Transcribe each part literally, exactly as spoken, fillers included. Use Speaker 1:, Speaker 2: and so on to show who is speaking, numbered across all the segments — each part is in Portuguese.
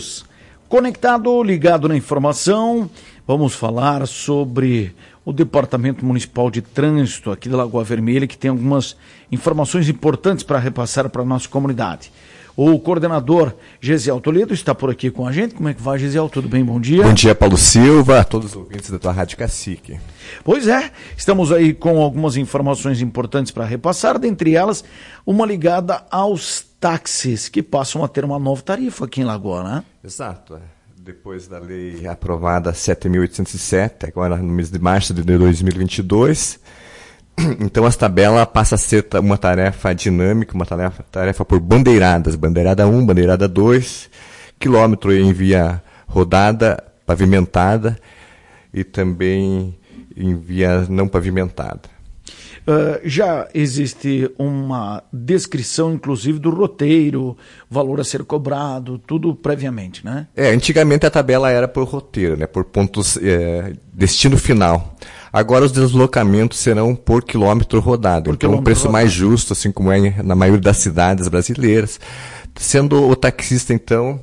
Speaker 1: Conectado, ligado na informação, vamos falar sobre o Departamento Municipal de Trânsito aqui da Lagoa Vermelha, que tem algumas informações importantes para repassar para a nossa comunidade. O coordenador Gesiel Toledo está por aqui com a gente. Como é que vai, Gesiel? Tudo bem? Bom dia.
Speaker 2: Bom dia, Paulo Silva, a todos os ouvintes da tua Rádio Cacique.
Speaker 1: Pois é, estamos aí com algumas informações importantes para repassar, dentre elas uma ligada aos táxis, que passam a ter uma nova tarifa aqui em Lagoa, né?
Speaker 2: Exato. Depois da lei aprovada sete mil oitocentos e sete, agora no mês de março de dois mil e vinte e dois, então as tabelas passam a ser uma tarefa dinâmica, uma tarefa, tarefa por bandeiradas, bandeirada um, bandeirada dois, quilômetro em via rodada, pavimentada e também em via não pavimentada.
Speaker 1: Uh, já existe uma descrição, inclusive, do roteiro, valor a ser cobrado, tudo previamente, né?
Speaker 2: É, antigamente a tabela era por roteiro, né, por pontos, é, destino final. Agora os deslocamentos serão por quilômetro rodado. Por então o preço rodado. Mais justo, assim como é na maioria das cidades brasileiras. Sendo o taxista, então,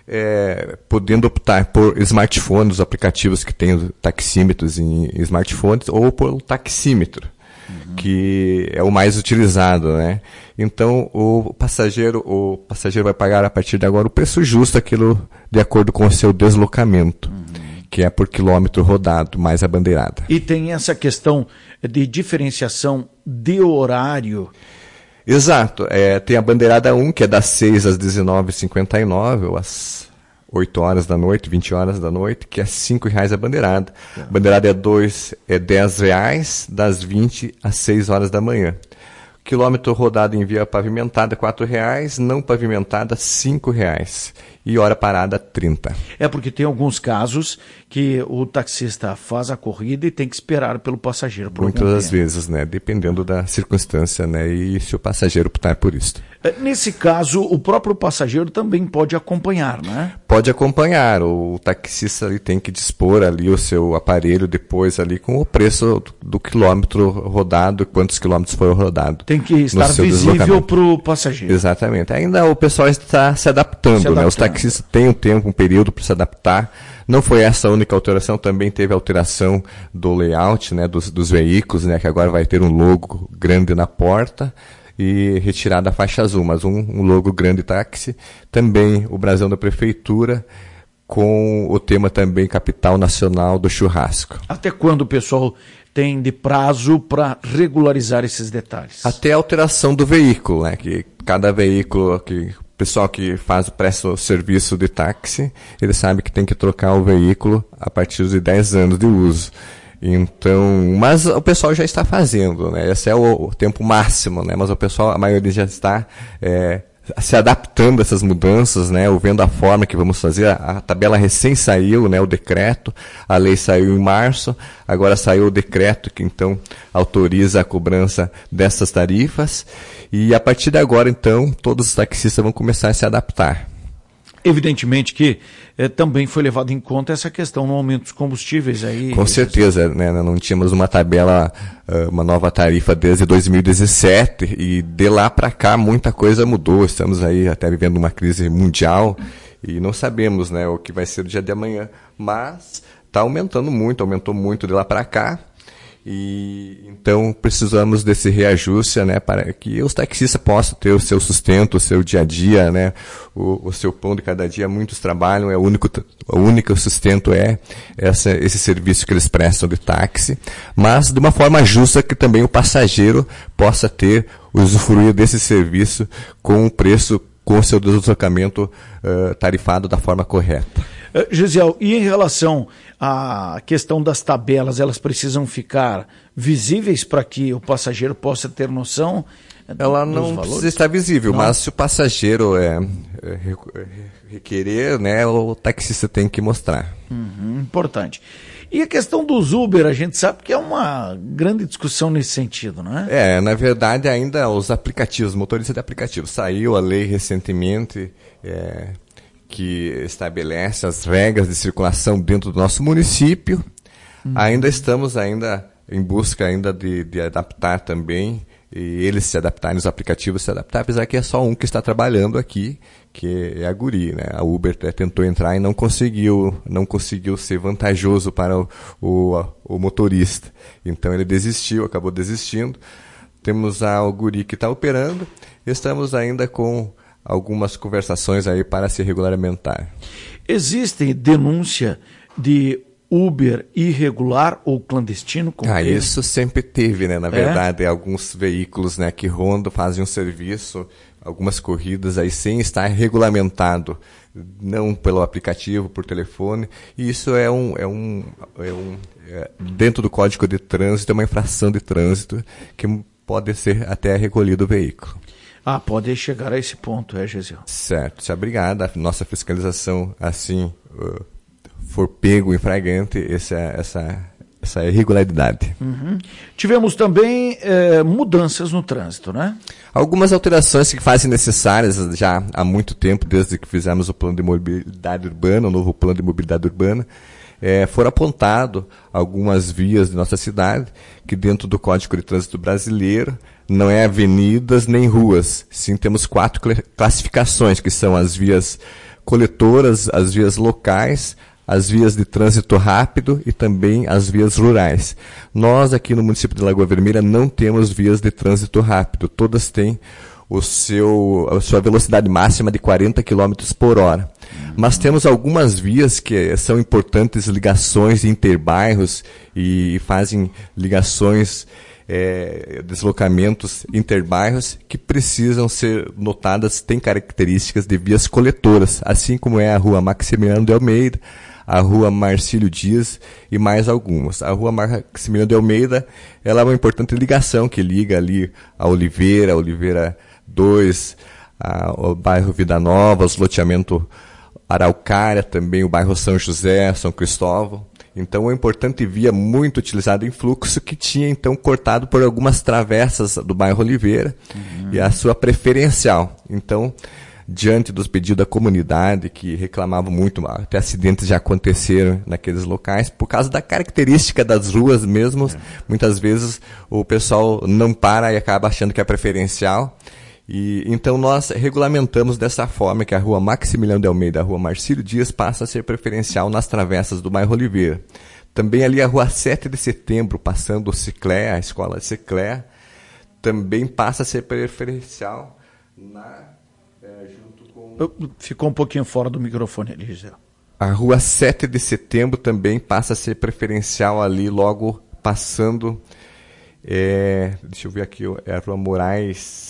Speaker 2: é, podendo optar por smartphones, os aplicativos que têm taxímetros em smartphones, ou por taxímetro. Uhum. Que é o mais utilizado, né? Então o passageiro, o passageiro vai pagar a partir de agora o preço justo, aquilo de acordo com o seu deslocamento, uhum. que é por quilômetro rodado, mais a bandeirada.
Speaker 1: E tem essa questão de diferenciação de horário.
Speaker 2: Exato, é, tem a bandeirada um, que é das seis às dezenove e cinquenta e nove, ou às oito horas da noite, vinte horas da noite, que é cinco reais a bandeirada. É. A bandeirada é dois, é dez reais, das vinte às seis horas da manhã. Quilômetro rodado em via pavimentada, quatro reais, não pavimentada, cinco reais. E hora parada, trinta.
Speaker 1: É porque tem alguns casos que o taxista faz a corrida e tem que esperar pelo passageiro. Por
Speaker 2: Muitas das vezes, né? Dependendo da circunstância, né? E se o passageiro optar por isso.
Speaker 1: Nesse caso, o próprio passageiro também pode acompanhar, né?
Speaker 2: Pode acompanhar. O taxista ali tem que dispor ali o seu aparelho depois ali com o preço do, do quilômetro rodado, quantos quilômetros foram rodados.
Speaker 1: Tem que estar visível para o passageiro.
Speaker 2: Exatamente. Ainda o pessoal está se adaptando, se adaptando. né? Os taxistas têm um tempo, um período para se adaptar. Não foi essa a única alteração, também teve alteração do layout, né, dos, dos veículos, né, que agora vai ter um logo grande na porta e retirada a faixa azul, mas um, um logo grande táxi. Também o brasão da prefeitura, com o tema também capital nacional do churrasco.
Speaker 1: Até quando o pessoal tem de prazo para regularizar esses detalhes?
Speaker 2: Até a alteração do veículo, né, que cada veículo que o pessoal que faz, presta o serviço de táxi, ele sabe que tem que trocar o veículo a partir de dez anos de uso. Então, mas o pessoal já está fazendo, né? Esse é o, o tempo máximo, né? Mas o pessoal, a maioria já está é, se adaptando a essas mudanças, né? Ou vendo a forma que vamos fazer. A, a tabela recém saiu, né? O decreto, a lei saiu em março, agora saiu o decreto que então autoriza a cobrança dessas tarifas. E a partir de agora, então, todos os taxistas vão começar a se adaptar.
Speaker 1: Evidentemente que eh, também foi levado em conta essa questão no aumento dos combustíveis aí.
Speaker 2: Com certeza, né? Não tínhamos uma tabela, uma nova tarifa desde dois mil e dezessete e de lá para cá muita coisa mudou. Estamos aí até vivendo uma crise mundial e não sabemos, né, o que vai ser o dia de amanhã. Mas está aumentando muito, aumentou muito de lá para cá. E então precisamos desse reajuste, né, para que os taxistas possam ter o seu sustento, o seu dia a dia, né, o, o seu pão de cada dia. Muitos trabalham, é o único, o único sustento é essa, esse serviço que eles prestam de táxi, mas de uma forma justa que também o passageiro possa ter, usufruir desse serviço com o preço, com o seu deslocamento uh, tarifado da forma correta.
Speaker 1: Uh, Gesiel, e em relação à questão das tabelas, elas precisam ficar visíveis para que o passageiro possa ter noção?
Speaker 2: Ela não precisa estar visível, não. Mas se o passageiro é, é, requerer, né, o taxista tem que mostrar.
Speaker 1: Uhum, importante. E a questão dos Uber, a gente sabe que é uma grande discussão nesse sentido, não é?
Speaker 2: É, na verdade ainda os aplicativos, motoristas de aplicativos, saiu a lei recentemente é, que estabelece as regras de circulação dentro do nosso município. Uhum. Ainda estamos ainda em busca ainda de, de adaptar também e eles se adaptarem, os aplicativos se adaptarem, apesar que é só um que está trabalhando aqui, que é a Guri, né? A Uber tentou entrar e não conseguiu, não conseguiu ser vantajoso para o, o, o motorista. Então ele desistiu, acabou desistindo. Temos a Guri que está operando, estamos ainda com algumas conversações aí para se regulamentar.
Speaker 1: Existe denúncia de Uber irregular ou clandestino? Como
Speaker 2: ah,
Speaker 1: teve?
Speaker 2: Isso sempre teve, né? Na verdade, é? alguns veículos, né, que rondam, fazem um serviço, algumas corridas aí sem estar regulamentado, não pelo aplicativo, por telefone. E isso é um, é um, é um é, dentro do Código de Trânsito, é uma infração de trânsito que pode ser até recolhido o veículo.
Speaker 1: Ah, pode chegar a esse ponto, é, Gesiel?
Speaker 2: Certo, se obrigado. A nossa fiscalização, assim, uh, for pego em flagrante, essa, essa, essa irregularidade.
Speaker 1: Uhum. Tivemos também eh, mudanças no trânsito, né?
Speaker 2: Algumas alterações que fazem necessárias já há muito tempo, desde que fizemos o plano de mobilidade urbana, o novo plano de mobilidade urbana. É, foram apontadas algumas vias de nossa cidade, que dentro do Código de Trânsito Brasileiro não é avenidas nem ruas. Sim, temos quatro classificações, que são as vias coletoras, as vias locais, as vias de trânsito rápido e também as vias rurais. Nós aqui no município de Lagoa Vermelha não temos vias de trânsito rápido, todas têm o seu, a sua velocidade máxima de quarenta quilômetros por hora. Mas temos algumas vias que são importantes, ligações interbairros e fazem ligações, é, deslocamentos interbairros que precisam ser notadas, têm características de vias coletoras, assim como é a rua Maximiliano de Almeida, a rua Marcílio Dias e mais algumas. A rua Maximiliano de Almeida, ela é uma importante ligação que liga ali a Oliveira, a Oliveira dois, a, o bairro Vida Nova, os loteamento Araucária, também o bairro São José, São Cristóvão. Então, é uma importante via muito utilizada em fluxo que tinha, então, cortado por algumas travessas do bairro Oliveira, uhum. E a sua preferencial. Então, diante dos pedidos da comunidade, que reclamavam muito, até acidentes já aconteceram naqueles locais, por causa da característica das ruas mesmo, é. Muitas vezes o pessoal não para e acaba achando que é preferencial. E, então nós regulamentamos dessa forma que a rua Maximiliano de Almeida, a rua Marcílio Dias, passa a ser preferencial nas travessas do bairro Oliveira. Também ali a rua sete de setembro, passando o Ciclé, a escola de Ciclé, também passa a ser preferencial na, é, junto com...
Speaker 1: Ficou um pouquinho fora do microfone ali, Gisele.
Speaker 2: A rua sete de setembro também passa a ser preferencial ali, logo passando, é, deixa eu ver aqui, é a rua Moraes...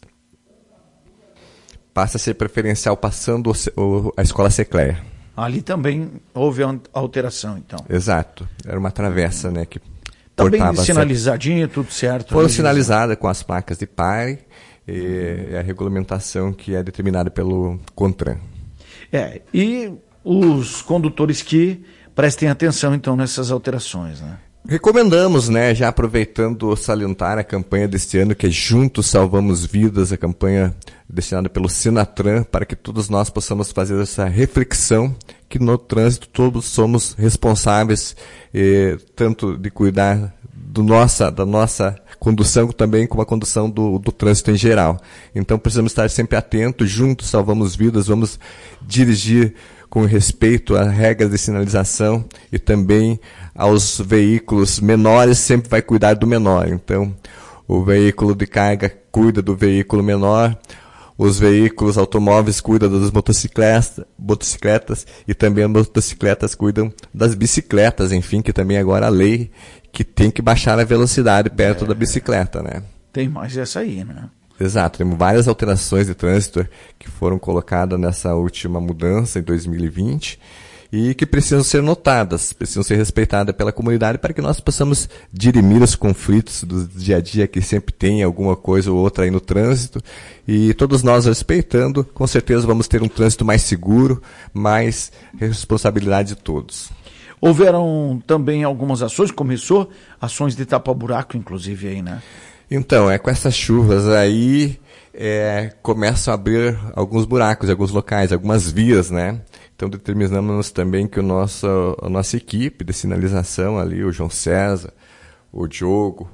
Speaker 2: Passa a ser preferencial passando o, o, a escola Secleia.
Speaker 1: Ali também houve alteração, então.
Speaker 2: Exato. Era uma travessa, né? Que
Speaker 1: tá bem sinalizadinho, tudo certo.
Speaker 2: Foram sinalizadas com as placas de pare e, e a regulamentação que é determinada pelo CONTRAN.
Speaker 1: É, e os condutores que prestem atenção, então, nessas alterações, né?
Speaker 2: Recomendamos, né, já aproveitando salientar a campanha deste ano, que é Juntos Salvamos Vidas, a campanha destinada pelo Senatran, para que todos nós possamos fazer essa reflexão, que no trânsito todos somos responsáveis, eh, tanto de cuidar do nossa, da nossa condução, também como a condução do, do trânsito em geral. Então precisamos estar sempre atentos, juntos salvamos vidas, vamos dirigir com respeito às regras de sinalização e também aos veículos menores, sempre vai cuidar do menor. Então, o veículo de carga cuida do veículo menor, os veículos automóveis cuidam das motocicletas, motocicletas e também as motocicletas cuidam das bicicletas, enfim, que também agora a lei que tem que baixar a velocidade perto é, da bicicleta, né?
Speaker 1: Tem mais essa aí, né?
Speaker 2: Exato, temos várias alterações de trânsito que foram colocadas nessa última mudança em dois mil e vinte e que precisam ser notadas, precisam ser respeitadas pela comunidade para que nós possamos dirimir os conflitos do dia a dia que sempre tem alguma coisa ou outra aí no trânsito e todos nós respeitando, com certeza vamos ter um trânsito mais seguro, mais responsabilidade de todos.
Speaker 1: Houveram também algumas ações, começou ações de tapa-buraco inclusive aí, né?
Speaker 2: Então, é com essas chuvas aí, é, começam a abrir alguns buracos em alguns locais, algumas vias, né? Então, determinamos também que o nosso, a nossa equipe de sinalização ali, o João César, o Diogo,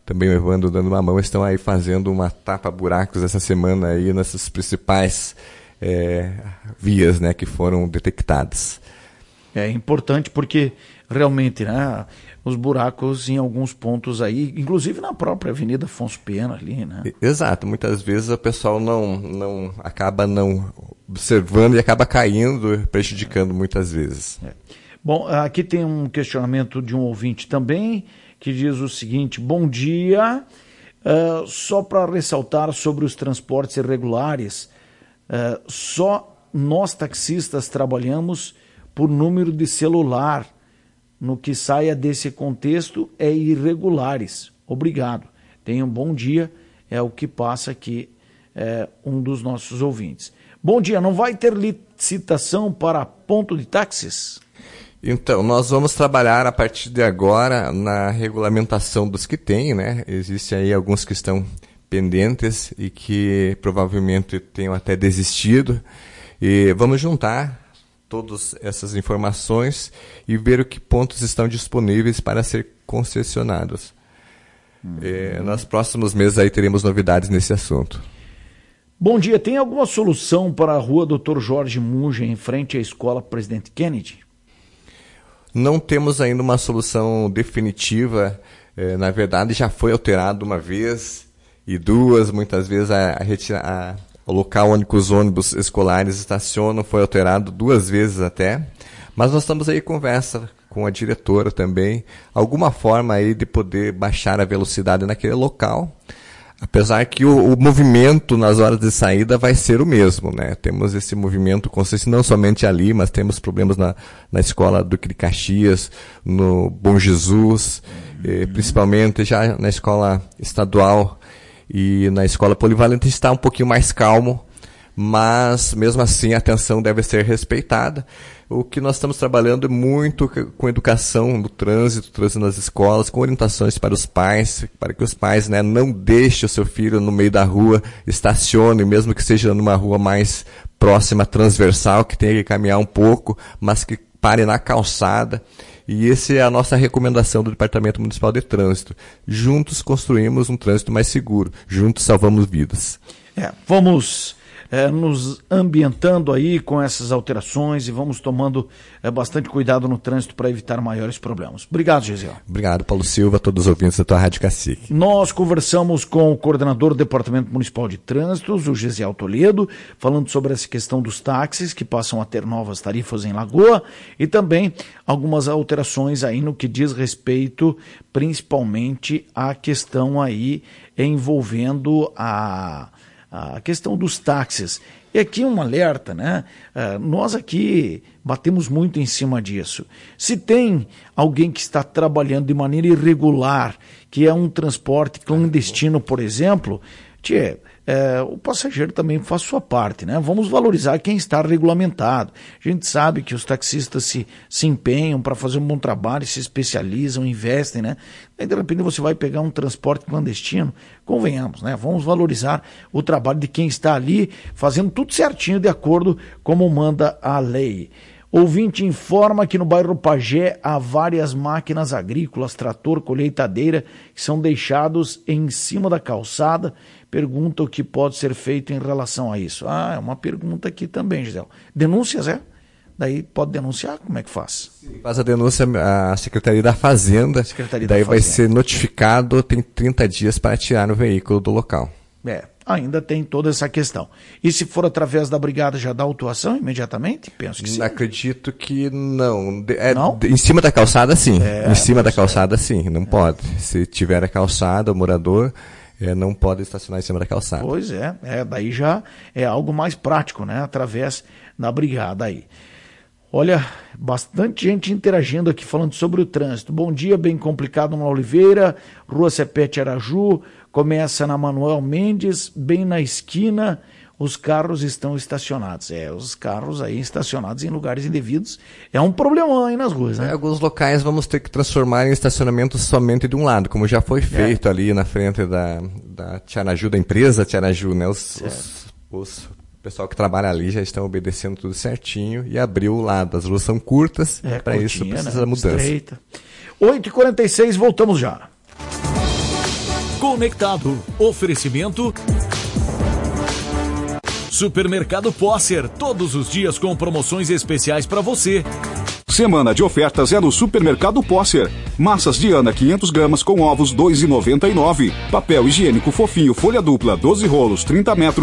Speaker 2: também o Evandro dando uma mão, estão aí fazendo uma tapa-buracos essa semana aí nessas principais é, vias, né, que foram detectadas.
Speaker 1: É importante porque realmente, né, os buracos em alguns pontos aí, inclusive na própria Avenida Afonso Pena ali, né?
Speaker 2: Exato, muitas vezes o pessoal não, não acaba não observando e acaba caindo, prejudicando muitas vezes.
Speaker 1: É. Bom, aqui tem um questionamento de um ouvinte também, que diz o seguinte: bom dia, uh, só para ressaltar sobre os transportes irregulares, uh, só nós taxistas trabalhamos por número de celular. No que saia desse contexto é irregulares. Obrigado. Tenha um bom dia. É o que passa aqui é, um dos nossos ouvintes. Bom dia. Não vai ter licitação para ponto de táxis?
Speaker 2: Então, nós vamos trabalhar a partir de agora na regulamentação dos que tem, né? Existem aí alguns que estão pendentes e que provavelmente tenham até desistido. E vamos juntar todas essas informações e ver o que pontos estão disponíveis para ser concessionados. Uhum. É, nos próximos meses aí teremos novidades nesse assunto.
Speaker 1: Bom dia, tem alguma solução para a rua doutor Jorge Munja, em frente à Escola Presidente Kennedy?
Speaker 2: Não temos ainda uma solução definitiva. É, na verdade, já foi alterado uma vez e duas, muitas vezes a, a, a O local onde os ônibus escolares estacionam foi alterado duas vezes até, mas nós estamos aí em conversa com a diretora também, alguma forma aí de poder baixar a velocidade naquele local, apesar que o, o movimento nas horas de saída vai ser o mesmo, né? Temos esse movimento consciente não somente ali, mas temos problemas na, na escola Duque de Caxias, no Bom Jesus, eh, principalmente já na escola estadual. E na escola polivalente está um pouquinho mais calmo, mas mesmo assim a atenção deve ser respeitada. O que nós estamos trabalhando é muito com educação no trânsito, trânsito nas escolas, com orientações para os pais, para que os pais, né, não deixem o seu filho no meio da rua, estacione, mesmo que seja numa rua mais próxima, transversal, que tenha que caminhar um pouco, mas que pare na calçada. E essa é a nossa recomendação do Departamento Municipal de Trânsito. Juntos construímos um trânsito mais seguro. Juntos salvamos vidas.
Speaker 1: É, vamos é, nos ambientando aí com essas alterações e vamos tomando é, bastante cuidado no trânsito para evitar maiores problemas. Obrigado, Gesiel.
Speaker 2: Obrigado, Paulo Silva, a todos os ouvintes da tua Rádio Cacique.
Speaker 1: Nós conversamos com o coordenador do Departamento Municipal de Trânsitos, o Gesiel Toledo, falando sobre essa questão dos táxis que passam a ter novas tarifas em Lagoa e também algumas alterações aí no que diz respeito principalmente à questão aí envolvendo a... a questão dos táxis. E aqui um alerta, né? Uh, nós aqui batemos muito em cima disso. Se tem alguém que está trabalhando de maneira irregular, que é um transporte clandestino, por exemplo, tchê, é, o passageiro também faz sua parte, né? Vamos valorizar quem está regulamentado. A gente sabe que os taxistas se, se empenham para fazer um bom trabalho, se especializam, investem, né? Aí de repente você vai pegar um transporte clandestino, convenhamos, né? Vamos valorizar o trabalho de quem está ali fazendo tudo certinho de acordo como manda a lei. Ouvinte informa que no bairro Pajé há várias máquinas agrícolas, trator, colheitadeira, que são deixados em cima da calçada. Pergunta o que pode ser feito em relação a isso. Ah, é uma pergunta aqui também, Gisele. Denúncias, é? Daí pode denunciar? Como é que faz?
Speaker 2: Faz a denúncia à Secretaria da Fazenda, Secretaria daí da vai Fazenda. Ser notificado, tem trinta dias para tirar o veículo do local.
Speaker 1: É, ainda tem toda essa questão. E se for através da brigada, já dá autuação imediatamente? Penso que sim.
Speaker 2: Acredito que não. É,
Speaker 1: não?
Speaker 2: Em cima da calçada, sim.
Speaker 1: É,
Speaker 2: em cima da calçada, é. sim. Não é. pode. Se tiver a calçada, o morador... É, não pode estacionar em cima da calçada.
Speaker 1: Pois é, é, daí já é algo mais prático, né? Através da brigada aí. Olha, bastante gente interagindo aqui falando sobre o trânsito. Bom dia, bem complicado na Oliveira, Rua Cepete Araju, começa na Manuel Mendes, bem na esquina, os carros estão estacionados. É, os carros aí estacionados em lugares indevidos. É um problemão aí nas ruas, né?
Speaker 2: É, alguns locais vamos ter que transformar em estacionamento somente de um lado, como já foi feito é. ali na frente da, da Tiaraju, da empresa Tiaraju, né? Os, os, os, o pessoal que trabalha ali já estão obedecendo tudo certinho e abriu o lado. As ruas são curtas, é, para isso precisa, né, mudança.
Speaker 1: Estreita. oito e quarenta e seis, voltamos já.
Speaker 3: conectado. Oferecimento Supermercado Posser, todos os dias com promoções especiais para você.
Speaker 4: Semana de ofertas é no Supermercado Posser. Massas Diana quinhentas gramas com ovos dois reais e noventa e nove. Papel higiênico fofinho folha dupla doze rolos trinta metros